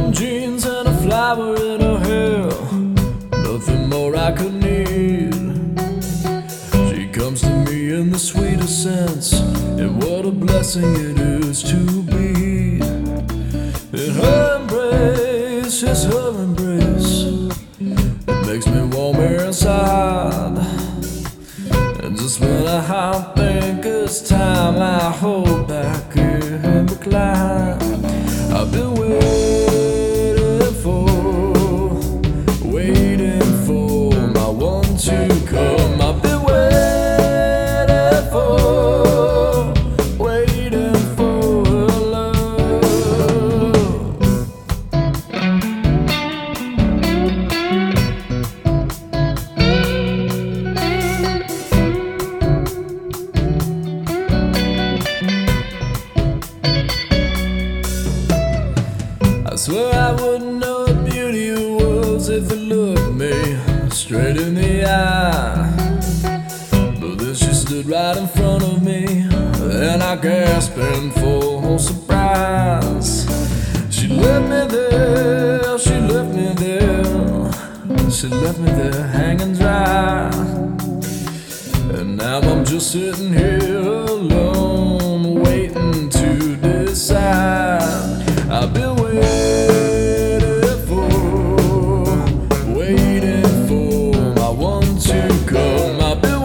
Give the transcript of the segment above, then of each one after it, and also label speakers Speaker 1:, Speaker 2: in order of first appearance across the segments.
Speaker 1: denim jeans and a flower in her hair, nothing more I could need. She comes to me in the sweetest sense, and what a blessing it is to be in her embrace. It's her embrace, it makes me warmer inside. And just when I think it's time, I hold back in recline. I've been waiting for my one to come. I've been waiting for her love. I swear I wouldn't know what beauty was if it looked me straight in the eye. But then she stood right in front of me, and I gasped in full surprise. She left me there, she left me there, she left me there hanging dry. And now I'm just sitting here alone, waiting to decide. I've been waiting for my one to come. I've been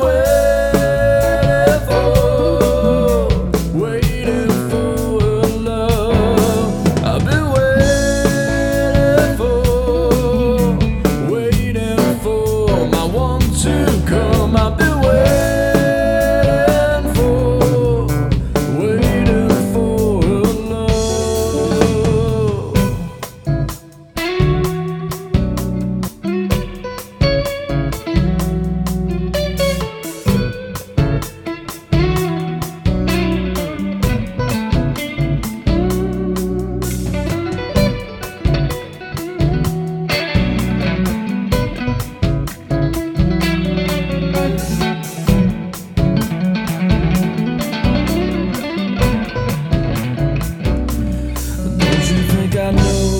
Speaker 1: waiting for her love. I've been waiting for my one to come. I've been waiting for her love. I know